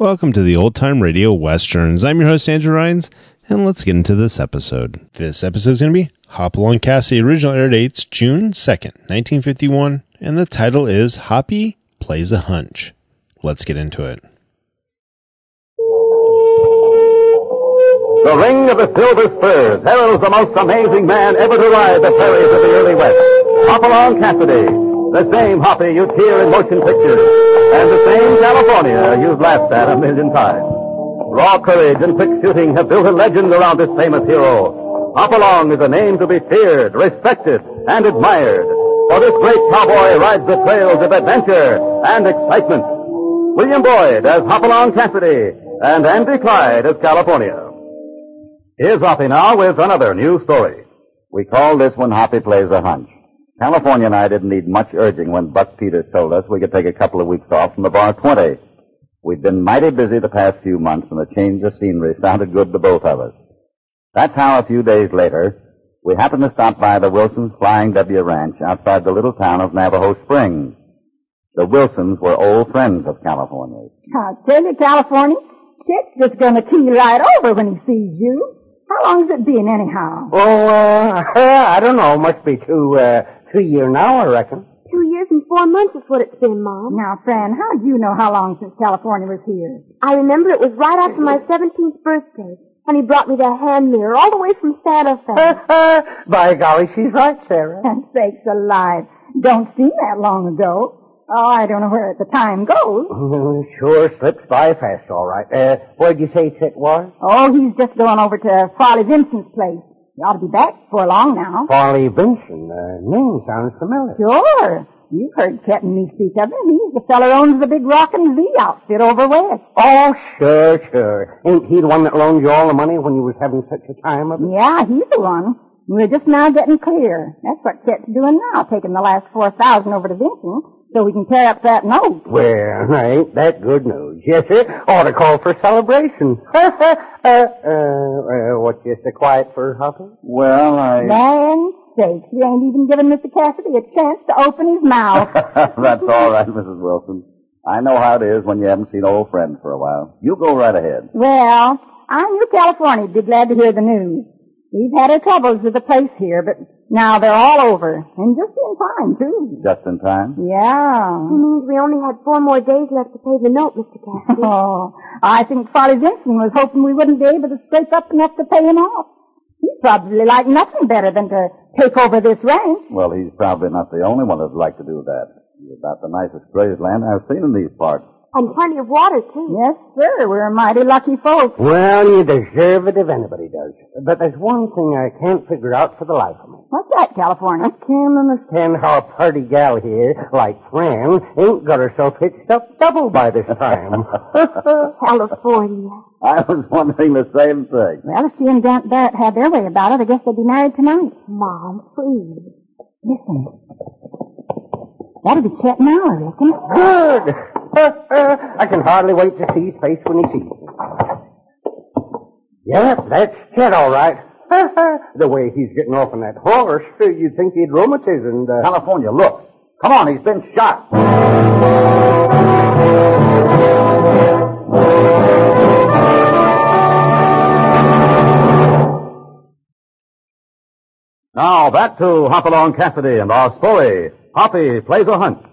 Welcome to the Old Time Radio Westerns. I'm your host, Andrew Rhynes, and let's get into this episode. This episode is going to be Hopalong Cassidy. Original air dates June 2nd, 1951, and the title is Hoppy Plays a Hunch. Let's get into it. The ring of the Silver Spurs heralds the most amazing man ever to ride the prairies of the early West. Hopalong Cassidy. The same Hoppy you'd hear in motion pictures, and the same California you've laughed at a million times. Raw courage and quick shooting have built a legend around this famous hero. Hopalong is a name to be feared, respected, and admired. For this great cowboy rides the trails of adventure and excitement. William Boyd as Hopalong Cassidy, and Andy Clyde as California. Here's Hoppy now with another new story. We call this one Hoppy Plays a Hunch. California and I didn't need much urging when Buck Peters told us we could take a couple of weeks off from the Bar 20. We'd been mighty busy the past few months, and a change of scenery sounded good to both of us. That's how a few days later, we happened to stop by the Wilsons' Flying W Ranch outside the little town of Navajo Springs. The Wilsons were old friends of California's. I'll tell you, California, Chet's just going to key right over when he sees you. How long's it been, anyhow? I don't know. Must be 2 years now, I reckon. 2 years and 4 months is what it's been, Mom. Now, Fran, how do you know how long since California was here? I remember it was right after my 17th birthday, and he brought me the hand mirror all the way from Santa Fe. By golly, she's right, Sarah. And sakes alive. Don't seem that long ago. Oh, I don't know where the time goes. Sure slips by fast, all right. Where'd you say Chet was? Oh, he's just going over to Farley Vincent's place. He ought to be back before long now. Farley Vincent. Name sounds familiar. Sure. You've heard Chet and me speak of him. He's the feller who owns the big Rockin' Z outfit over west. Oh, sure. Ain't he the one that loaned you all the money when you was having such a time of it? Yeah, he's the one. We're just now getting clear. That's what Chet's doing now, taking the last $4,000 over to Vincent so we can tear up that note. Well, ain't that good news? Yes, sir. Ought to call for celebration. What's just a quiet for Hoppy? Well, Land sakes, you ain't even giving Mr. Cassidy a chance to open his mouth. That's all right, Mrs. Wilson. I know how it is when you haven't seen old friends for a while. You go right ahead. Well, I knew California'd be glad to hear the news. We've had our troubles with the place here, but now they're all over. And just in time, too. Just in time? Yeah. She means we only had 4 more days left to pay the note, Mr. Cassidy. Oh, I think Farley Vincent was hoping we wouldn't be able to scrape up enough to pay him off. He'd probably like nothing better than to take over this ranch. Well, he's probably not the only one that'd like to do that. He's about the nicest grazed land I've seen in these parts. And plenty of water, too. Yes, sir. We're mighty lucky folks. Well, you deserve it if anybody does. But there's one thing I can't figure out for the life of me. What's that, California? I can't understand how a party gal here, like Fran, ain't got herself hitched up double by this time. California. I was wondering the same thing. Well, if she and Grant Barrett had their way about it, I guess they'd be married tonight. Mom, please. Listen. That'll be Chet now, I reckon. Good. I can hardly wait to see his face when he sees me. Yep, that's Chet, all right. The way he's getting off on that horse, you'd think he'd rheumatism. California, look. Come on, he's been shot. Now back to Hopalong Cassidy and our story, Hoppy Plays a Hunch.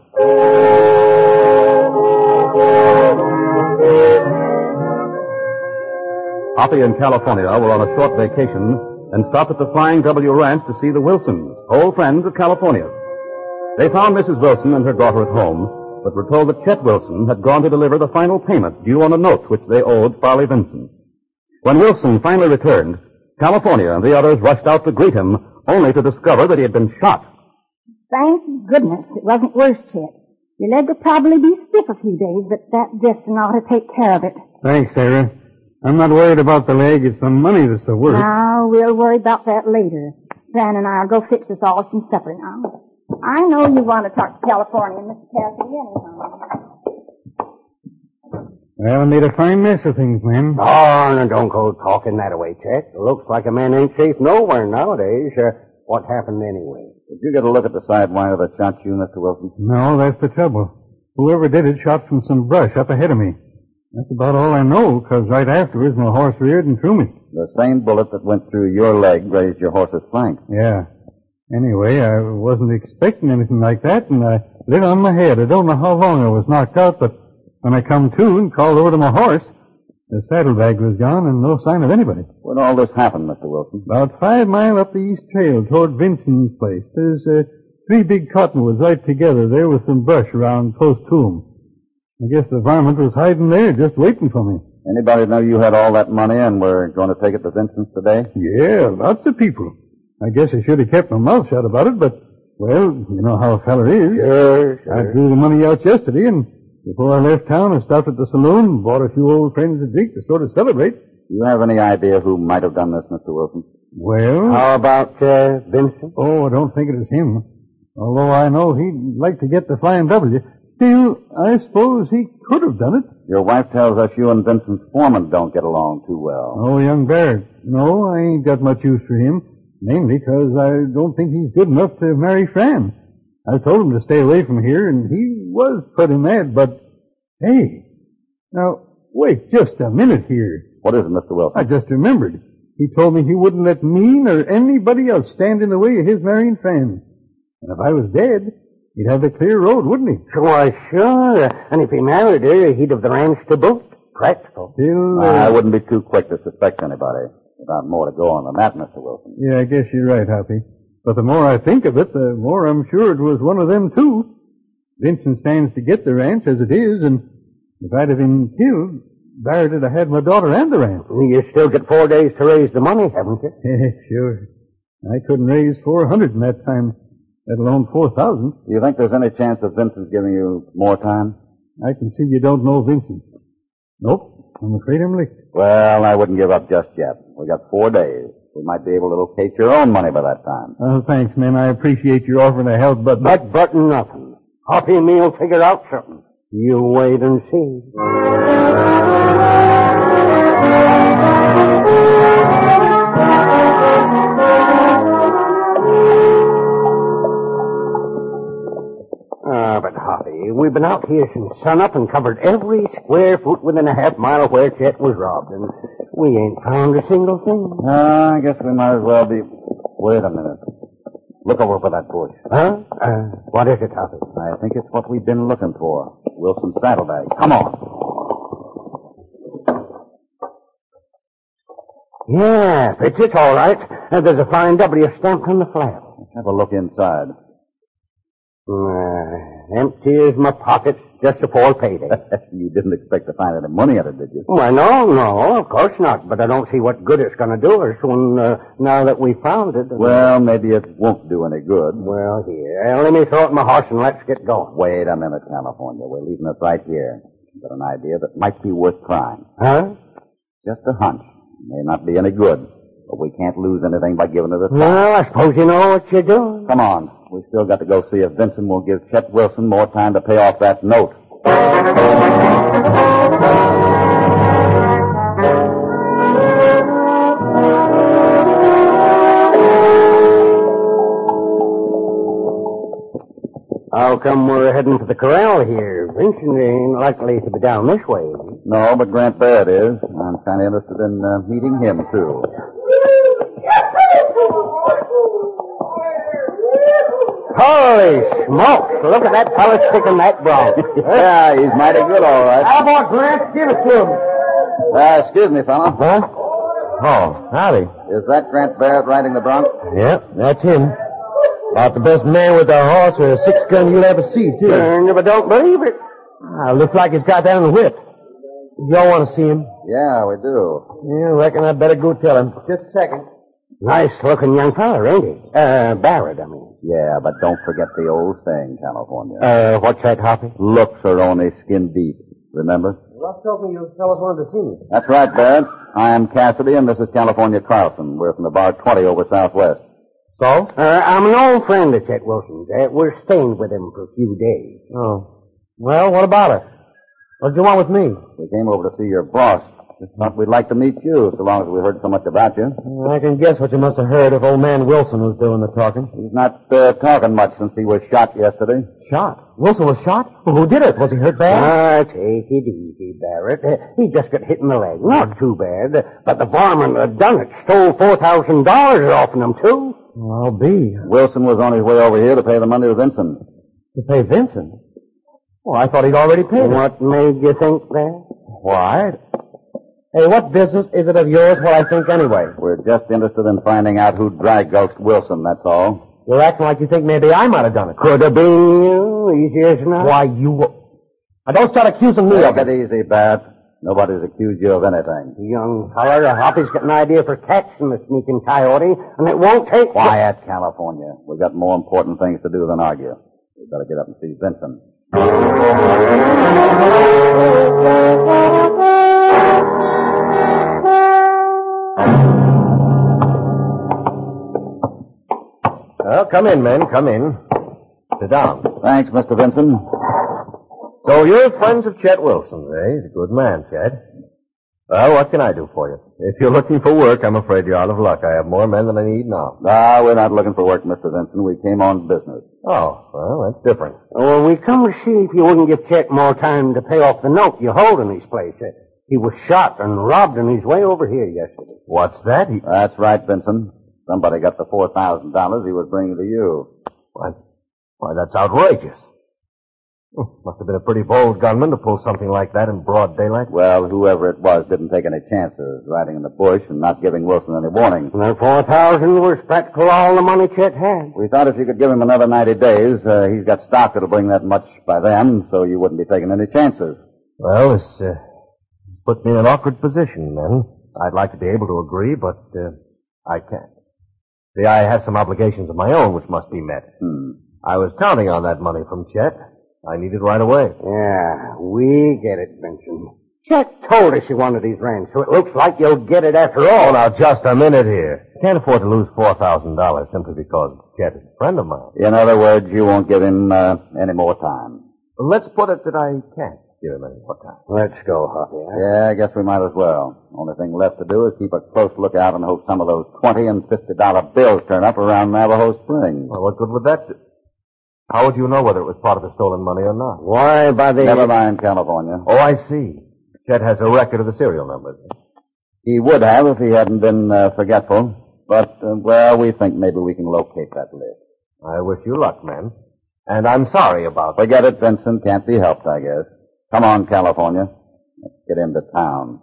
Hoppy and California were on a short vacation and stopped at the Flying W Ranch to see the Wilsons, old friends of California. They found Mrs. Wilson and her daughter at home, but were told that Chet Wilson had gone to deliver the final payment due on a note which they owed Farley Vincent. When Wilson finally returned, California and the others rushed out to greet him, only to discover that he had been shot. Thank goodness it wasn't worse, Chet. Your leg will probably be stiff a few days, but that Destin ought to take care of it. Thanks, Sarah. I'm not worried about the leg. It's the money that's the worst. Now, we'll worry about that later. Fran and I'll go fix us all some supper now. I know you want to talk to California, Mr. Cassidy, anyhow. Well, I made a fine mess of things, man. Oh, no, don't go talking that way, Chet. It looks like a man ain't safe nowhere nowadays. What happened anyway? Did you get a look at the sidewire that shot you, Mr. Wilson? No, that's the trouble. Whoever did it shot from some brush up ahead of me. That's about all I know, because right afterwards my horse reared and threw me. The same bullet that went through your leg grazed your horse's flank. Yeah. Anyway, I wasn't expecting anything like that, and I lit on my head. I don't know how long I was knocked out, but when I come to and called over to my horse, the saddlebag was gone and no sign of anybody. When all this happened, Mr. Wilson? About 5 miles up the east trail toward Vincent's place. There's 3 big cottonwoods right together there with some brush around close to 'em. I guess the varmint was hiding there just waiting for me. Anybody know you had all that money and were going to take it to Vincent's today? Yeah, lots of people. I guess I should have kept my mouth shut about it, but, well, you know how a feller is. Sure. I drew the money out yesterday, and before I left town, I stopped at the saloon and bought a few old friends a drink to sort of celebrate. Do you have any idea who might have done this, Mr. Wilson? Well... How about Vincent? Oh, I don't think it was him. Although I know he'd like to get the Flying W. Still, I suppose he could have done it. Your wife tells us you and Vincent's foreman don't get along too well. Oh, young Barrett. No, I ain't got much use for him. Mainly because I don't think he's good enough to marry Fran. I told him to stay away from here, and he was pretty mad, but... Hey, now, wait just a minute here. What is it, Mr. Wilson? I just remembered. He told me he wouldn't let me nor anybody else stand in the way of his marrying Fran. And if I was dead, he'd have the clear road, wouldn't he? Why, sure. And if he married her, he'd have the ranch to boot. Practical. Still, I wouldn't be too quick to suspect anybody. Without more to go on than that, Mr. Wilson. Yeah, I guess you're right, Hoppy. But the more I think of it, the more I'm sure it was one of them, too. Vincent stands to get the ranch as it is, and if I'd have been killed, Barrett would have had my daughter and the ranch. You still get 4 days to raise the money, haven't you? Sure. I couldn't raise 400 in that time, let alone 4,000. Do you think there's any chance of Vincent giving you more time? I can see you don't know Vincent. Nope. I'm afraid I'm licked. Well, I wouldn't give up just yet. We got 4 days. We might be able to locate your own money by that time. Oh, thanks, man. I appreciate your offering to help, but... But nothing. Hoppy and me'll figure out something. You wait and see. But Hoppy, we've been out here since sunup and covered every square foot within a half mile of where Chet was robbed, and we ain't found a single thing. I guess we might as well be... Wait a minute. Look over by that bush. Huh? What is it, Hoppy? I think it's what we've been looking for. Wilson's saddlebag. Come on. Yeah, it's all right. There's a Flying W stamped on the flap. Let's have a look inside. Empty as my pockets just before payday. You didn't expect to find any money in it, did you? Why, no, of course not. But I don't see what good it's going to do us when, now that we found it. Well, maybe it won't do any good. Well, here, let me throw it in my horse and let's get going. Wait a minute, California. We're leaving it right here. I've got an idea that might be worth trying. Huh? Just a hunch. May not be any good, but we can't lose anything by giving it a try. Well, I suppose you know what you're doing. Come on. We still got to go see if Vincent will give Chet Wilson more time to pay off that note. How come we're heading to the corral here? Vincent ain't likely to be down this way. No, but Grant Barrett is. I'm kind of interested in meeting him, too. Holy smokes! Look at that fella sticking that bronc. Yeah, he's mighty good, all right. How about Grant? Give it to him. Excuse me, fella. Huh? Oh, howdy. Is that Grant Barrett riding the bronc? Yep, that's him. About the best man with a horse or a six-gun you'll ever see, too. But don't believe it. Looks like he's got that on the whip. Y'all want to see him? Yeah, we do. Yeah, reckon I'd better go tell him. Just a second. Nice-looking young fella, ain't he? Barrett, I mean. Yeah, but don't forget the old saying, California. What's that, Hoppy? Looks are only skin deep. Remember? Well, told me you fellas wanted to see me. That's right, Barrett. I am Cassidy, and this is California Carlson. We're from the Bar 20 over Southwest. So? I'm an old friend of Chet Wilson's. We're staying with him for a few days. Oh. Well, what about it? What do you want with me? We came over to see your boss. Just thought we'd like to meet you, so long as we heard so much about you. I can guess what you must have heard if old man Wilson was doing the talking. He's not talking much since he was shot yesterday. Shot? Wilson was shot? Well, who did it? Was he hurt bad? Take it easy, Barrett. He just got hit in the leg. Not too bad. But the barman that done it stole $4,000 off him, too. Well, I'll be. Wilson was on his way over here to pay the money to Vincent. To pay Vincent? Well, I thought he'd already paid it. What made you think that? Why? Hey, what business is it of yours what I think anyway? We're just interested in finding out who dry-gulched Wilson, that's all. You're acting like you think maybe I might have done it. Could have been you. Easy as not. Why, you... Now, don't start accusing me of Take it. it easy, Barrett. Nobody's accused you of anything. Young feller, Hoppy's got an idea for catching the sneaking coyote, and it won't take... Quiet, California. We've got more important things to do than argue. We better get up and see Vincent. Well, come in, men. Come in. Sit down. Thanks, Mr. Vincent. So you're friends of Chet Wilson, eh? He's a good man, Chet. Well, what can I do for you? If you're looking for work, I'm afraid you're out of luck. I have more men than I need now. We're not looking for work, Mr. Vincent. We came on business. Oh, well, that's different. Well, we come to see if you wouldn't give Chet more time to pay off the note you hold in his place. He was shot and robbed on his way over here yesterday. What's that? That's right, Vincent. Somebody got the $4,000 he was bringing to you. Why, that's outrageous. Must have been a pretty bold gunman to pull something like that in broad daylight. Well, whoever it was didn't take any chances, riding in the bush and not giving Wilson any warning. And that $4,000 was practically all the money Chet had. We thought if you could give him another 90 days, he's got stock that'll bring that much by then, so you wouldn't be taking any chances. Well, this puts me in an awkward position, men. I'd like to be able to agree, but I can't. See, I have some obligations of my own which must be met. I was counting on that money from Chet. I need it right away. Yeah, we get it, Vincent. Chet told us you wanted his ranch, so it looks like you'll get it after all. Oh, now, just a minute here. Can't afford to lose $4,000 simply because Chet is a friend of mine. In other words, you won't give him any more time. Let's put it that I can't give him any more time. Let's go, Hoppy. Yeah, I guess we might as well. Only thing left to do is keep a close lookout and hope some of those $20 and $50 bills turn up around Navajo Springs. Well, what good would that do? How would you know whether it was part of the stolen money or not? Why, by the... Never mind, California. Oh, I see. Chet has a record of the serial numbers. He would have if he hadn't been forgetful. But, we think maybe we can locate that list. I wish you luck, man. And I'm sorry about that. Forget it, Vincent. Can't be helped, I guess. Come on, California. Let's get into town.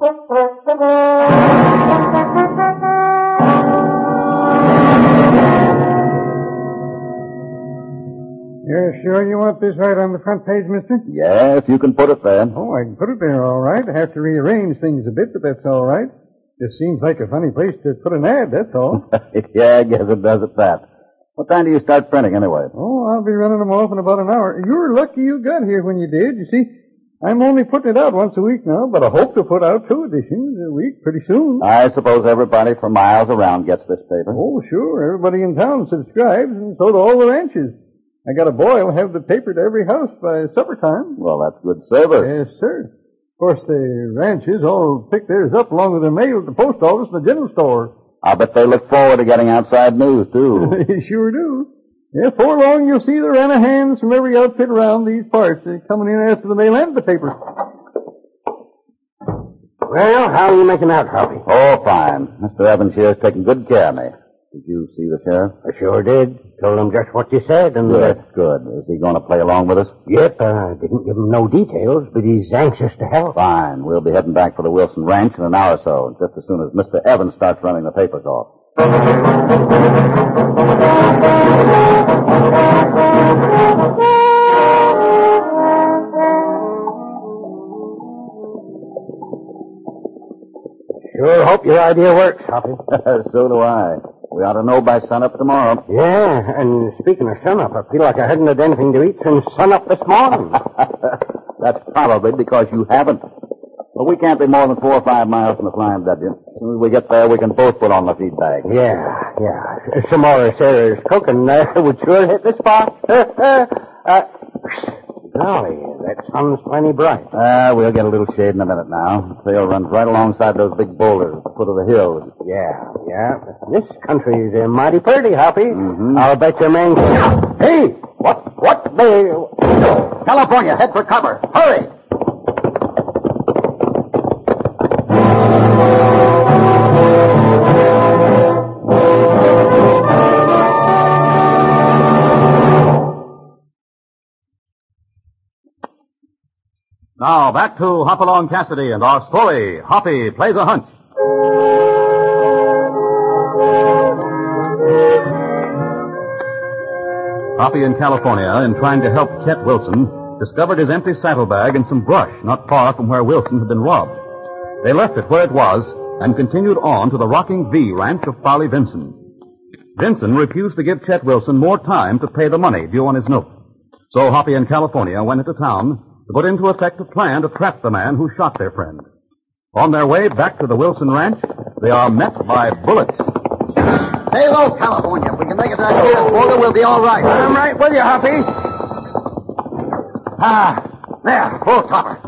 You're sure you want this right on the front page, mister? Yeah, if you can put it there. Oh, I can put it there all right. I have to rearrange things a bit, but that's all right. Just seems like a funny place to put an ad, that's all. Yeah, I guess it does at that. What time do you start printing, anyway? Oh, I'll be running them off in about an hour. You're lucky you got here when you did. You see, I'm only putting it out once a week now, but I hope to put out 2 editions a week pretty soon. I suppose everybody for miles around gets this paper. Oh, sure. Everybody in town subscribes, and so do all the ranches. I got a boy who'll have the paper to every house by supper time. Well, that's good service. Yes, sir. Of course, the ranches all pick theirs up along with their mail at the post office and the general store. I bet they look forward to getting outside news, too. They sure do. Yeah, before long you'll see there are hands from every outfit around these parts coming in after the mail and the paper. Well, how are you making out, Hoppy? Oh, fine. Mr. Evans here is taking good care of me. Did you see the sheriff? I sure did. Told him just what you said, and... Good, good. Is he going to play along with us? Yep, didn't give him no details, but he's anxious to help. Fine. We'll be heading back for the Wilson Ranch in an hour or so, just as soon as Mr. Evans starts running the papers off. Sure hope your idea works, Hoppy. So do I. We ought to know by sunup tomorrow. Yeah, and speaking of sunup, I feel like I hadn't had anything to eat since sunup this morning. That's probably because you haven't. But we can't be more than 4 or 5 miles from the Flying W. As soon as we get there, we can both put on the feed bag. Yeah. Some more Sarah's cooking would sure hit the spot. Golly, That sun's plenty bright. We'll get a little shade in a minute now. The trail runs right alongside those big boulders at the foot of the hill. Yeah. This country is mighty pretty, Hoppy. Mm-hmm. I'll bet your man... Hey! What the... California, head for cover. Hurry! Now, back to Hopalong Cassidy and our story, Hoppy Plays a Hunch. Hoppy in California, in trying to help Chet Wilson, discovered his empty saddlebag and some brush not far from where Wilson had been robbed. They left it where it was and continued on to the Rocking V ranch of Farley Vinson. Vinson refused to give Chet Wilson more time to pay the money due on his note. So Hoppy in California went into town to put into effect a plan to trap the man who shot their friend. On their way back to the Wilson ranch, they are met by bullets. Stay low, California. If we can make it to that nearest boulder, we'll be all right. I'm right with you, Hoppy. There, full topper.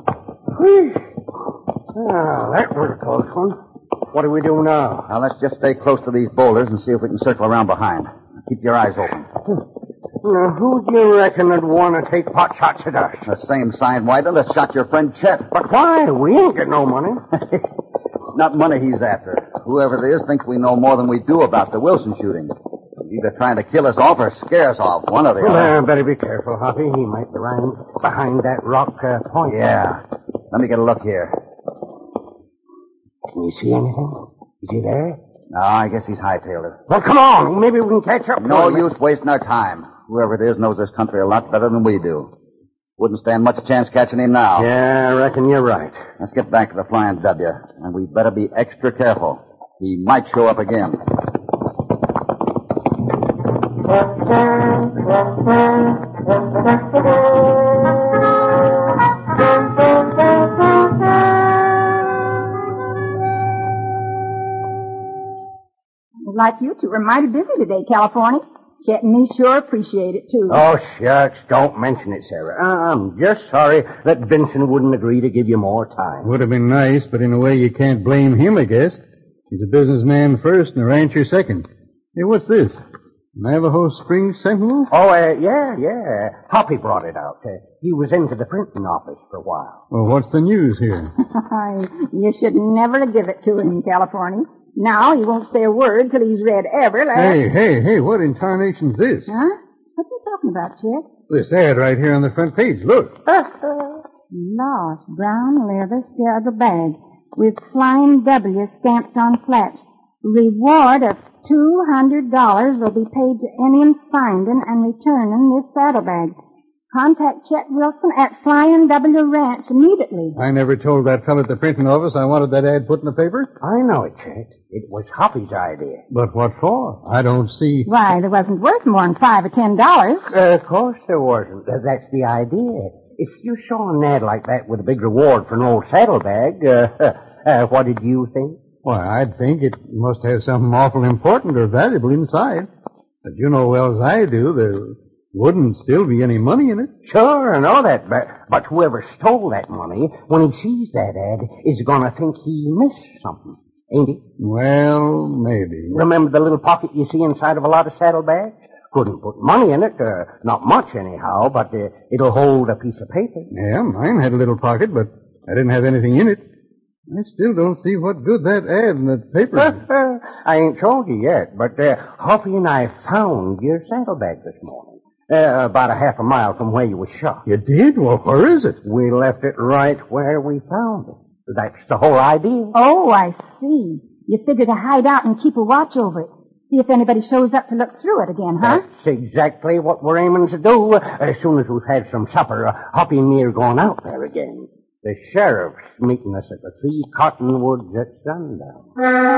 That was a close one. What do we do now? Now, let's just stay close to these boulders and see if we can circle around behind. Keep your eyes open. Now, who do you reckon would want to take pot shots at us? The same sidewinter that shot your friend Chet. But why? We ain't got no money. Not money he's after. Whoever it is thinks we know more than we do about the Wilson shooting. He's either trying to kill us off or scare us off. One or the other. Better be careful, Hoppy. He might be lying behind that rock point. Yeah. Let me get a look here. Can you see anything? Is he there? No, I guess he's hightailed it. Well, come on. Maybe we can catch up. No use wasting our time. Whoever it is knows this country a lot better than we do. Wouldn't stand much chance catching him now. Yeah, I reckon you're right. Let's get back to the Flying W, and we'd better be extra careful. He might show up again. Like you two are mighty busy today, California. Chet and me sure appreciate it, too. Oh, shucks. Don't mention it, Sarah. I'm just sorry that Vincent wouldn't agree to give you more time. Would have been nice, but in a way you can't blame him, I guess. He's a businessman first and a rancher second. Hey, what's this? Navajo Springs Sentinel? Oh, yeah. Hoppy brought it out. He was into the printing office for a while. Well, what's the news here? You should never give it to him, California. Now he won't say a word till he's read every last... Hey, what incarnation's this? Huh? What you talking about, Chet? This ad right here on the front page. Look. Lost brown leather saddlebag with Flying W stamped on flaps. Reward of $200 will be paid to anyone finding and returning this saddlebag. Contact Chet Wilson at Flying W Ranch immediately. I never told that fellow at the printing office I wanted that ad put in the paper. I know it, Chet. It was Hoppy's idea. But what for? I don't see... Why, there wasn't worth more than $5 or $10. Of course there wasn't. That's the idea. If you saw an ad like that with a big reward for an old saddlebag, what did you think? Why, I'd think it must have something awful important or valuable inside. But you know well as I do, there wouldn't still be any money in it. Sure, I know that, but whoever stole that money, when he sees that ad, is going to think he missed something, ain't he? Well, maybe. Remember the little pocket you see inside of a lot of saddlebags? Couldn't put money in it, not much anyhow, but it'll hold a piece of paper. Yeah, mine had a little pocket, but I didn't have anything in it. I still don't see what good that ad in the paper. I ain't told you yet, but Hoppy and I found your saddlebag this morning. About a half a mile from where you were shot. You did? Well, where is it? We left it right where we found it. That's the whole idea. Oh, I see. You figure to hide out and keep a watch over it. See if anybody shows up to look through it again, huh? That's exactly what we're aiming to do. As soon as we've had some supper, Hoppy and me are going out there again. The sheriff's meeting us at the 3 Cottonwoods at sundown.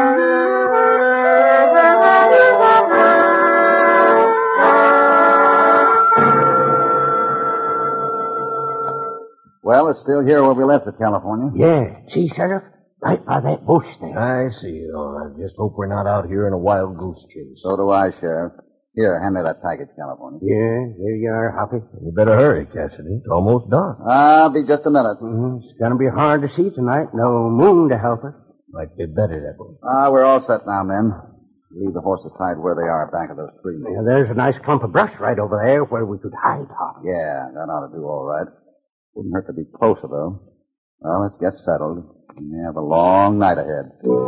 Well, it's still here where we left it, California. Yeah. See, Sheriff? Right by that bush there. I see. Oh, I just hope we're not out here in a wild goose chase. So do I, Sheriff. Here, hand me that package, California. Yeah, there you are, Hoppy. You better hurry, Cassidy. It's almost dark. I'll be just a minute. It's going to be hard to see tonight. No moon to help us. Might be better that way. We're all set now, men. Leave the horses tied where they are, back of those trees. Yeah, there's a nice clump of brush right over there where we could hide, Hoppy. Yeah, that ought to do all right. Wouldn't hurt to be closer, though. Well, let's get settled. We have a long night ahead.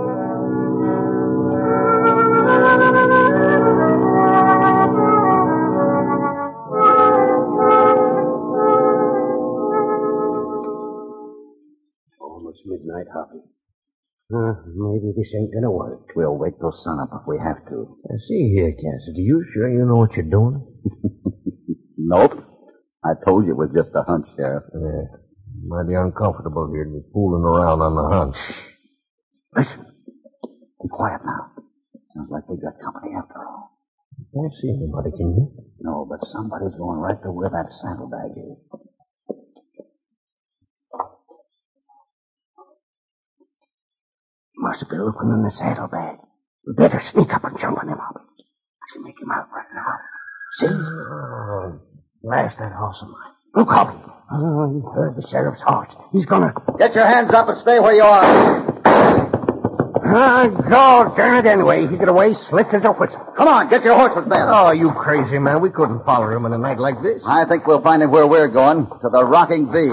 Almost midnight, Hoppy. Maybe this ain't gonna work. We'll wait till sunup if we have to. See here, Cassidy. You sure you know what you're doing? Nope. I told you it was just a hunch, Sheriff. Yeah. Might be uncomfortable here to be fooling around on the hunch. Listen. Be quiet now. Sounds like we got company after all. You can't see anybody, can you? No, but somebody's going right to where that saddlebag is. Must be looking in the saddlebag. We better sneak up and jump on him, Hoppy. I can make him out right now. See? Blast that horse of mine. Look, Hoppy. He heard the sheriff's horse. He's gonna... Get your hands up and stay where you are. God darn it anyway. He got away slick as a whistle. Come on, get your horses, Ben. Oh, you crazy man. We couldn't follow him on a night like this. I think we'll find him where we're going, to the Rocking V.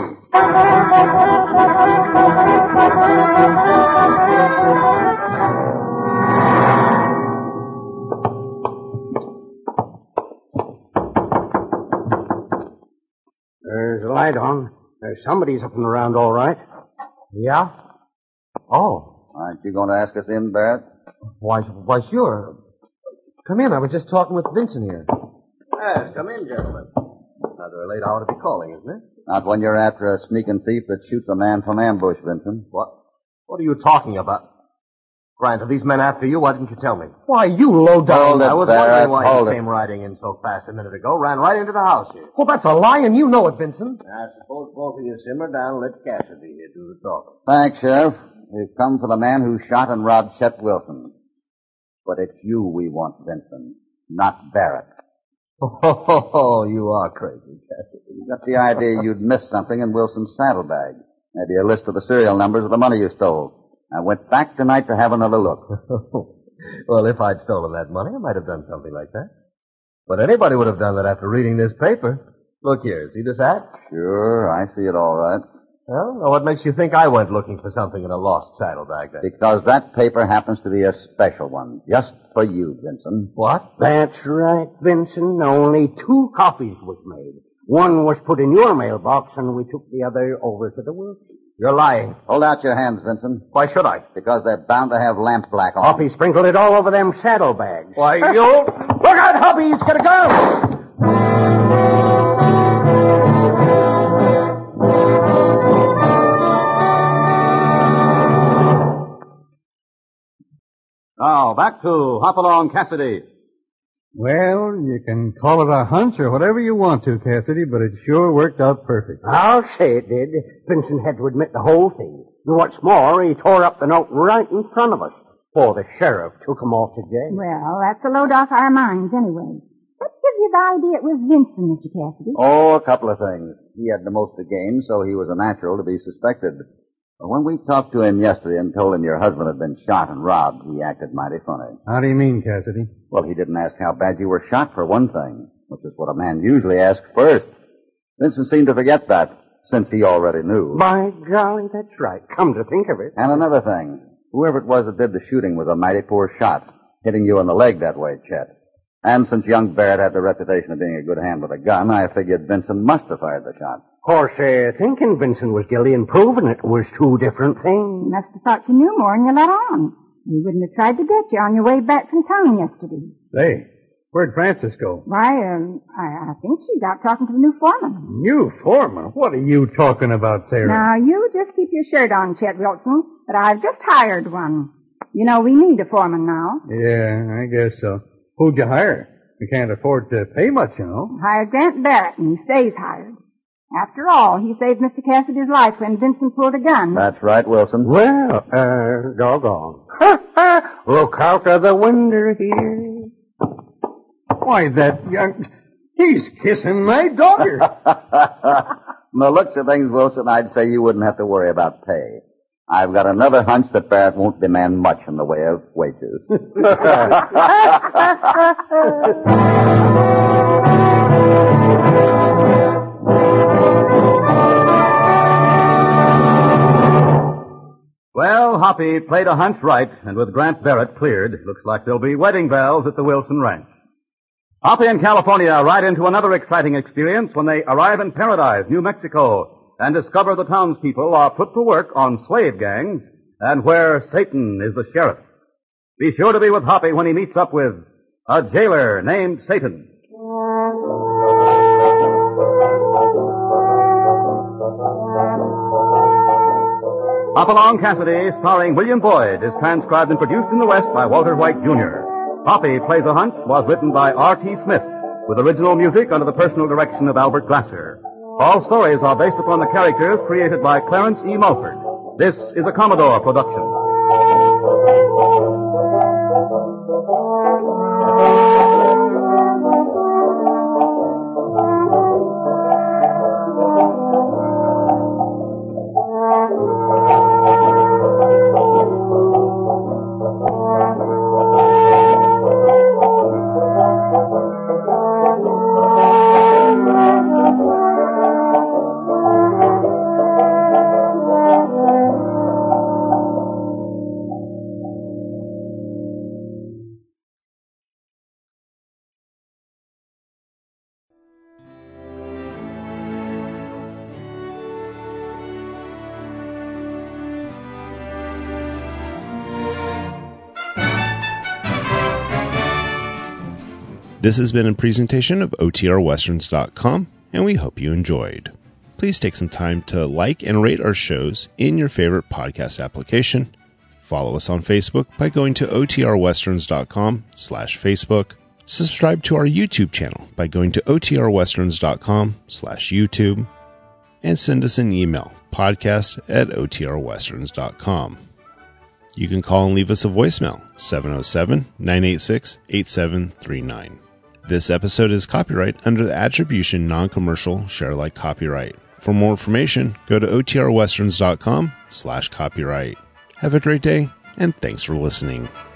There's a light on. There's somebody's up and around all right. Yeah? Oh. Aren't you going to ask us in, Barrett? Why, sure. Come in. I was just talking with Vincent here. Yes, come in, gentlemen. Rather a late hour to be calling, isn't it? Not when you're after a sneaking thief that shoots a man from ambush, Vincent. What? What are you talking about? Grant, are these men after you? Why didn't you tell me? Why, you low down. Hold it, I was Barrett, wondering why hold you it. came riding in so fast a minute ago. Ran right into the house here. Well, that's a lie, and you know it, Vincent. I suppose both of you simmer down and let Cassidy here do the talking. Thanks, Sheriff. We've come for the man who shot and robbed Chet Wilson. But it's you we want, Vincent, not Barrett. Oh, you are crazy, Cassidy. You got the idea you'd missed something in Wilson's saddlebag. Maybe a list of the serial numbers of the money you stole. I went back tonight to have another look. Well, if I'd stolen that money, I might have done something like that. But anybody would have done that after reading this paper. Look here, see this ad? Sure, I see it all right. Well, now what makes you think I went looking for something in a lost saddlebag then? Because that paper happens to be a special one, just for you, Vincent. What? That's right, Vincent. Only 2 copies was made. One was put in your mailbox, and we took the other over to the Wilson. You're lying. Hold out your hands, Vincent. Why should I? Because they're bound to have lamp black on. Hoppy sprinkled it all over them saddlebags. Why, you... Look out, Hoppy! He's gonna go! Now, back to Hopalong Cassidy. Well, you can call it a hunch or whatever you want to, Cassidy, but it sure worked out perfect. I'll say it did. Vincent had to admit the whole thing. And what's more, he tore up the note right in front of us before the sheriff took him off to jail. Well, that's a load off our minds anyway. What gives you the idea it was Vincent, Mr. Cassidy? Oh, a couple of things. He had the most to gain, so he was a natural to be suspected. But when we talked to him yesterday and told him your husband had been shot and robbed, he acted mighty funny. How do you mean, Cassidy? Well, he didn't ask how bad you were shot, for one thing, which is what a man usually asks first. Vincent seemed to forget that, since he already knew. By golly, that's right. Come to think of it. And another thing, whoever it was that did the shooting was a mighty poor shot, hitting you in the leg that way, Chet. And since young Barrett had the reputation of being a good hand with a gun, I figured Vincent must have fired the shot. Of course, thinking Vincent was guilty and proving it was 2 different things. You must have thought you knew more than you let on. He wouldn't have tried to get you on your way back from town yesterday. Say, where'd Frances go? Why, I think she's out talking to the new foreman. New foreman? What are you talking about, Sarah? Now, you just keep your shirt on, Chet Wilson, but I've just hired one. You know, we need a foreman now. Yeah, I guess so. Who'd you hire? We can't afford to pay much, you know. Hired Grant Barrett, and he stays hired. After all, he saved Mr. Cassidy's life when Vincent pulled a gun. That's right, Wilson. Well, doggone. Look out of the window here. Why, that young... He's kissing my daughter. From the looks of things, Wilson, I'd say you wouldn't have to worry about pay. I've got another hunch that Barrett won't demand much in the way of wages. Well, Hoppy played a hunch right, and with Grant Barrett cleared, looks like there'll be wedding bells at the Wilson Ranch. Hoppy and California ride into another exciting experience when they arrive in Paradise, New Mexico, and discover the townspeople are put to work on slave gangs and where Satan is the sheriff. Be sure to be with Hoppy when he meets up with a jailer named Satan. Hopalong Cassidy, starring William Boyd, is transcribed and produced in the West by Walter White, Jr. Hoppy Plays a Hunch was written by R.T. Smith, with original music under the personal direction of Albert Glasser. All stories are based upon the characters created by Clarence E. Mulford. This is a Commodore production. This has been a presentation of OTRWesterns.com, and we hope you enjoyed. Please take some time to like and rate our shows in your favorite podcast application. Follow us on Facebook by going to OTRWesterns.com/Facebook. Subscribe to our YouTube channel by going to OTRWesterns.com/YouTube. And send us an email, podcast@OTRWesterns.com. You can call and leave us a voicemail, 707-986-8739. This episode is copyright under the Attribution Non-Commercial Share-alike copyright. For more information, go to OTRWesterns.com/copyright. Have a great day, and thanks for listening.